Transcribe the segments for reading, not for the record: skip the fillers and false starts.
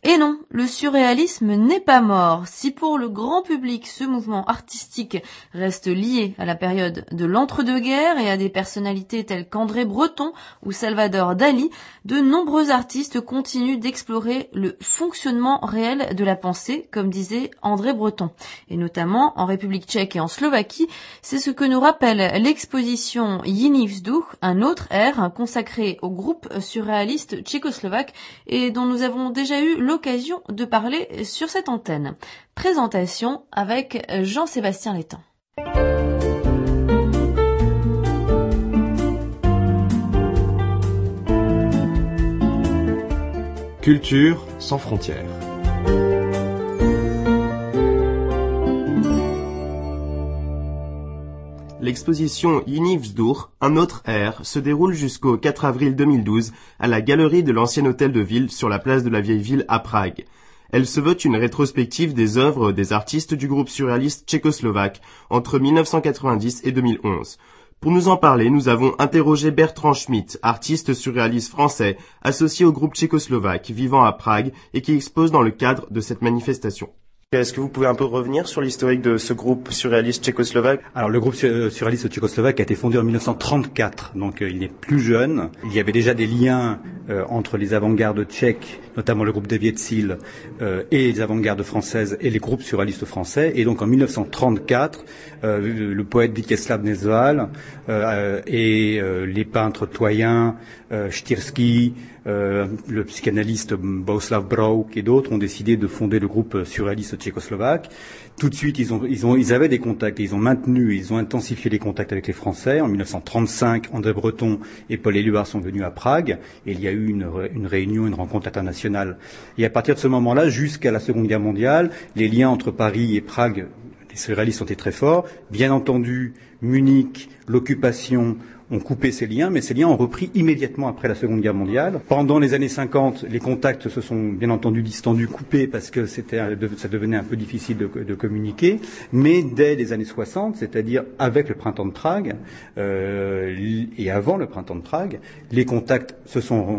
Et non, le surréalisme n'est pas mort. Si pour le grand public ce mouvement artistique reste lié à la période de l'entre-deux-guerres et à des personnalités telles qu'André Breton ou Salvador Dali, de nombreux artistes continuent d'explorer le fonctionnement réel de la pensée, comme disait André Breton. Et notamment en République tchèque et en Slovaquie, c'est ce que nous rappelle l'exposition Jiný vzduch, un autre air consacré au groupe surréaliste tchécoslovaque et dont nous avons déjà eu l'occasion de parler sur cette antenne. Présentation avec Jean-Sébastien Létang. Culture sans frontières. L'exposition Jiný vzduch, un autre air, se déroule jusqu'au 4 avril 2012 à la galerie de l'ancien hôtel de ville sur la place de la Vieille Ville à Prague. Elle se veut une rétrospective des œuvres des artistes du groupe surréaliste tchécoslovaque entre 1990 et 2011. Pour nous en parler, nous avons interrogé Bertrand Schmitt, artiste surréaliste français, associé au groupe tchécoslovaque, vivant à Prague et qui expose dans le cadre de cette manifestation. Est-ce que vous pouvez un peu revenir sur l'historique de ce groupe surréaliste tchécoslovaque ? Alors le groupe surréaliste tchécoslovaque a été fondé en 1934, donc il est plus jeune. Il y avait déjà des liens entre les avant-gardes tchèques, notamment le groupe Devět sil, et les avant-gardes françaises et les groupes surréalistes français. Et donc en 1934, le poète Vítězslav Nezval et les peintres Toyen, Štýrský, le psychanalyste Bohuslav Brouk et d'autres ont décidé de fonder le groupe surréaliste tchécoslovaque. Tout de suite, ils avaient des contacts, ils ont intensifié les contacts avec les Français. En 1935, André Breton et Paul Éluard sont venus à Prague et il y a eu une réunion, une rencontre internationale. Et à partir de ce moment-là, jusqu'à la Seconde Guerre mondiale, les liens entre Paris et Prague, les surréalistes ont été très forts. Bien entendu, Munich, l'occupation ont coupé ces liens, mais ces liens ont repris immédiatement après la Seconde Guerre mondiale. Pendant les années 50, les contacts se sont bien entendu distendus, coupés, parce que ça devenait un peu difficile de communiquer. Mais dès les années 60, c'est-à-dire avec le printemps de Prague et avant le printemps de Prague, les contacts se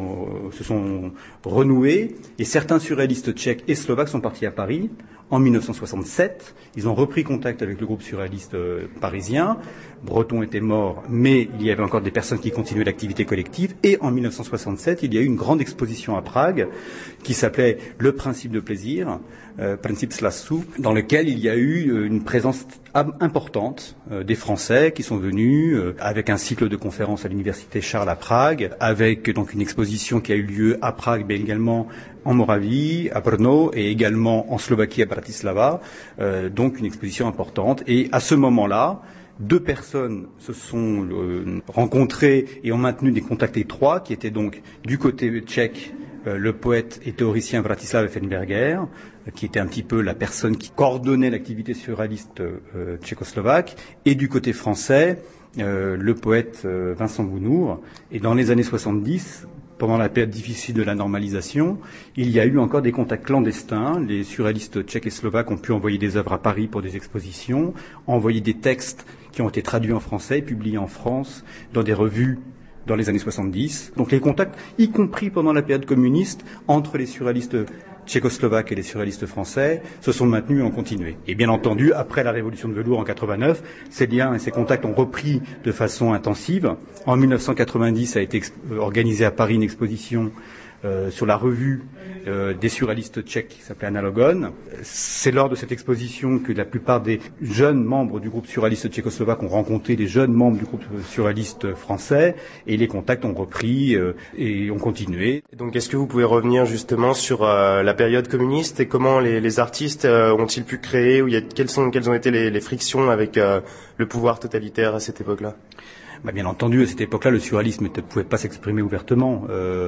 sont renoués et certains surréalistes tchèques et slovaques sont partis à Paris. En 1967, ils ont repris contact avec le groupe surréaliste parisien. Breton était mort, mais il y avait encore des personnes qui continuaient l'activité collective. Et en 1967, il y a eu une grande exposition à Prague qui s'appelait Le principe de plaisir, Princip Slasu, dans lequel il y a eu une présence importante des Français qui sont venus avec un cycle de conférences à l'université Charles à Prague, avec donc une exposition qui a eu lieu à Prague, mais également en Moravie, à Brno et également en Slovaquie à Bratislava, donc une exposition importante. Et à ce moment-là, deux personnes se sont rencontrées et ont maintenu des contacts étroits, qui étaient donc du côté tchèque le poète et théoricien Vratislav Effenberger, qui était un petit peu la personne qui coordonnait l'activité surréaliste tchécoslovaque, et du côté français le poète Vincent Bounour. Et dans les années 70, pendant la période difficile de la normalisation, il y a eu encore des contacts clandestins. Les surréalistes tchèques et slovaques ont pu envoyer des œuvres à Paris pour des expositions, envoyer des textes qui ont été traduits en français et publiés en France dans des revues dans les années 70. Donc les contacts, y compris pendant la période communiste, entre les surréalistes tchécoslovaques et les surréalistes français, se sont maintenus et ont continué. Et bien entendu, après la révolution de velours en 89, ces liens et ces contacts ont repris de façon intensive. En 1990 a été organisée à Paris une exposition sur la revue des surréalistes tchèques qui s'appelait Analogon. C'est lors de cette exposition que la plupart des jeunes membres du groupe surréaliste tchécoslovaque ont rencontré les jeunes membres du groupe surréaliste français et les contacts ont repris et ont continué. Donc est-ce que vous pouvez revenir justement sur la période communiste et comment les artistes ont-ils pu créer, ou quelles ont été les frictions avec le pouvoir totalitaire à cette époque-là ? Bien entendu, à cette époque-là, le surréalisme ne pouvait pas s'exprimer ouvertement.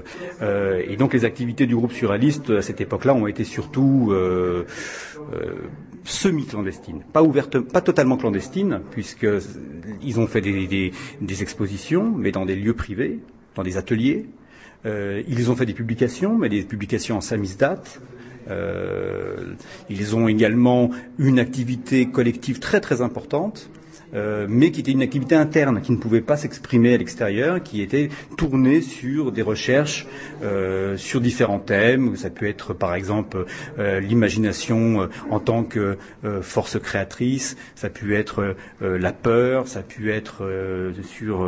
Et donc les activités du groupe surréaliste, à cette époque-là, ont été surtout semi-clandestines. Pas totalement clandestines, puisqu'ils ont fait des expositions, mais dans des lieux privés, dans des ateliers. Ils ont fait des publications, mais des publications en samizdat. Ils ont également une activité collective très très importante, mais qui était une activité interne, qui ne pouvait pas s'exprimer à l'extérieur, qui était tournée sur des recherches sur différents thèmes. Ça peut être par exemple l'imagination en tant que force créatrice, ça peut être la peur, ça peut être sur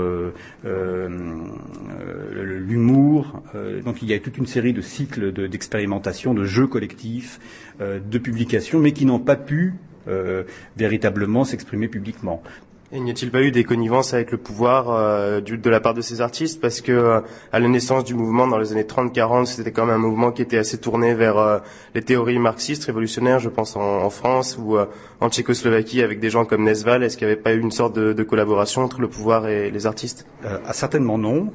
l'humour. Donc il y a toute une série de cycles d'expérimentation, de jeux collectifs, de publications, mais qui n'ont pas pu véritablement s'exprimer publiquement. Et n'y a-t-il pas eu des connivences avec le pouvoir de la part de ces artistes, parce que à la naissance du mouvement dans les années 30-40, c'était quand même un mouvement qui était assez tourné vers les théories marxistes révolutionnaires, je pense en France ou en Tchécoslovaquie avec des gens comme Nesval. Est-ce qu'il n'y avait pas eu une sorte de collaboration entre le pouvoir et les artistes? Certainement non.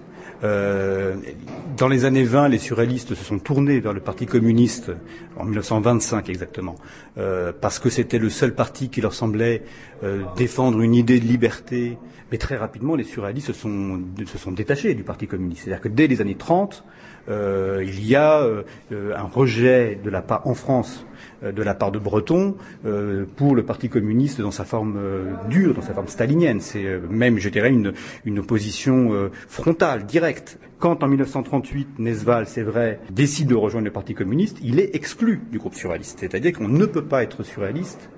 Dans les années 20, les surréalistes se sont tournés vers le Parti communiste, en 1925 exactement, parce que c'était le seul parti qui leur semblait défendre une idée de liberté. Mais très rapidement, les surréalistes se sont détachés du Parti communiste. C'est-à-dire que dès les années 30, il y a un rejet de la part, en France, de la part de Breton pour le Parti communiste dans sa forme dure, dans sa forme stalinienne. C'est même, je dirais, une opposition frontale, directe. Quand en 1938, Nesval, c'est vrai, décide de rejoindre le Parti communiste, il est exclu du groupe surréaliste. C'est-à-dire qu'on ne peut pas être surréaliste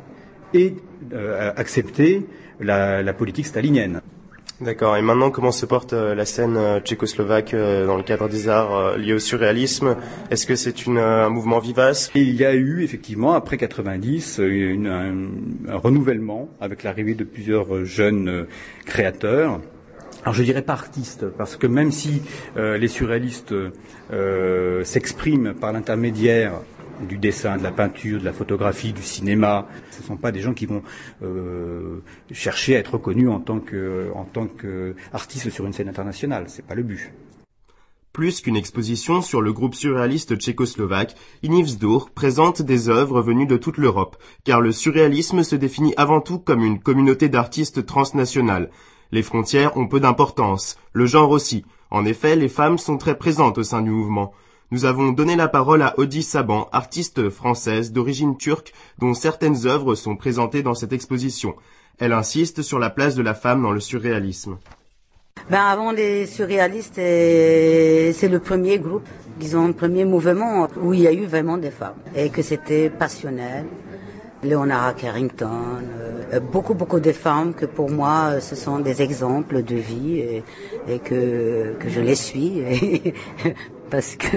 et accepter la politique stalinienne. D'accord. Et maintenant, comment se porte la scène tchécoslovaque dans le cadre des arts liés au surréalisme? Est-ce que c'est un mouvement vivace? Et il y a eu effectivement, après 90, un renouvellement avec l'arrivée de plusieurs jeunes créateurs. Alors je dirais pas artistes, parce que même si les surréalistes s'expriment par l'intermédiaire du dessin, de la peinture, de la photographie, du cinéma, ce ne sont pas des gens qui vont chercher à être reconnus en tant qu'artistes sur une scène internationale. C'est pas le but. Plus qu'une exposition sur le groupe surréaliste tchécoslovaque, Inivsdur présente des œuvres venues de toute l'Europe, car le surréalisme se définit avant tout comme une communauté d'artistes transnationales. Les frontières ont peu d'importance, le genre aussi. En effet, les femmes sont très présentes au sein du mouvement. Nous avons donné la parole à Odi Saban, artiste française d'origine turque, dont certaines œuvres sont présentées dans cette exposition. Elle insiste sur la place de la femme dans le surréalisme. Avant les surréalistes, c'est le premier groupe, disons, le premier mouvement où il y a eu vraiment des femmes et que c'était passionnel. Leonora Carrington, beaucoup de femmes que pour moi ce sont des exemples de vie et que je les suis parce que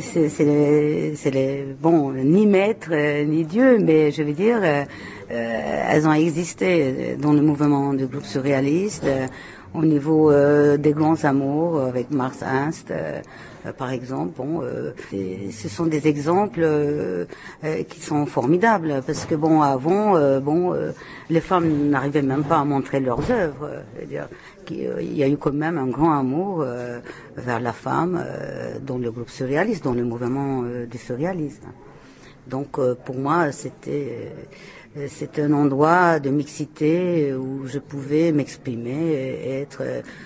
c'est bon, ni maître ni Dieu, mais je veux dire elles ont existé dans le mouvement du groupe surréaliste au niveau des grands amours avec Marx Ernst. Par exemple, ce sont des exemples qui sont formidables parce que avant, les femmes n'arrivaient même pas à montrer leurs œuvres. C'est-à-dire qu'il y a eu quand même un grand amour vers la femme dans le groupe surréaliste, dans le mouvement du surréalisme. Donc, pour moi, c'était un endroit de mixité où je pouvais m'exprimer et être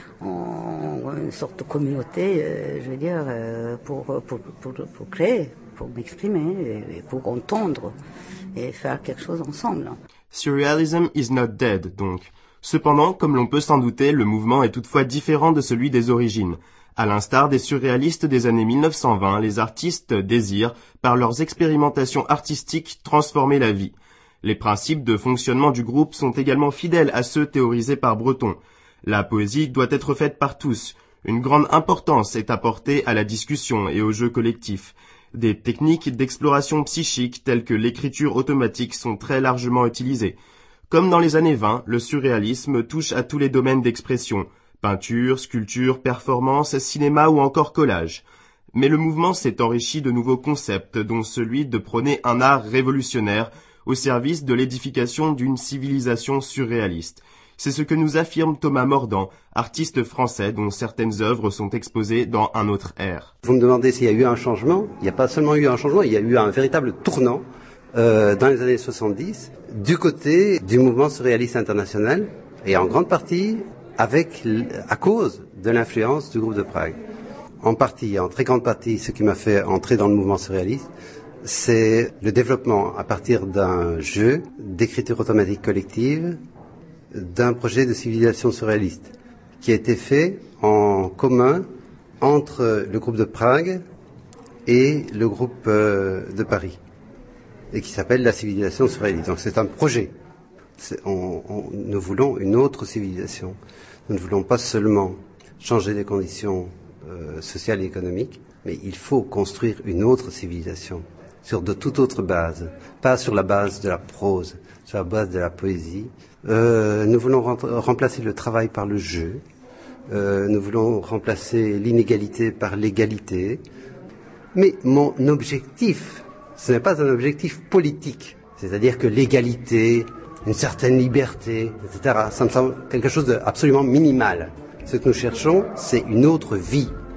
en une sorte de communauté, je veux dire, pour créer, pour m'exprimer, et pour entendre et faire quelque chose ensemble. Surrealism is not dead, donc. Cependant, comme l'on peut s'en douter, le mouvement est toutefois différent de celui des origines. À l'instar des surréalistes des années 1920, les artistes désirent, par leurs expérimentations artistiques, transformer la vie. Les principes de fonctionnement du groupe sont également fidèles à ceux théorisés par Breton. La poésie doit être faite par tous. Une grande importance est apportée à la discussion et au jeu collectif. Des techniques d'exploration psychique telles que l'écriture automatique sont très largement utilisées. Comme dans les années 20, le surréalisme touche à tous les domaines d'expression. Peinture, sculpture, performance, cinéma ou encore collage. Mais le mouvement s'est enrichi de nouveaux concepts, dont celui de prôner un art révolutionnaire au service de l'édification d'une civilisation surréaliste. C'est ce que nous affirme Thomas Mordant, artiste français dont certaines œuvres sont exposées dans Un autre ère. Vous me demandez s'il y a eu un changement. Il n'y a pas seulement eu un changement, il y a eu un véritable tournant dans les années 70 du côté du mouvement surréaliste international et en grande partie à cause de l'influence du groupe de Prague. En très grande partie, ce qui m'a fait entrer dans le mouvement surréaliste, c'est le développement à partir d'un jeu d'écriture automatique collective d'un projet de civilisation surréaliste qui a été fait en commun entre le groupe de Prague et le groupe de Paris, et qui s'appelle la civilisation surréaliste. Donc c'est un projet. Nous voulons une autre civilisation. Nous ne voulons pas seulement changer les conditions sociales et économiques, mais il faut construire une autre civilisation sur de toute autre base, pas sur la base de la prose, sur la base de la poésie. Nous voulons remplacer le travail par le jeu. Nous voulons remplacer l'inégalité par l'égalité. Mais mon objectif, ce n'est pas un objectif politique. C'est-à-dire que l'égalité, une certaine liberté, etc., ça me semble quelque chose d'absolument minimal. Ce que nous cherchons, c'est une autre vie.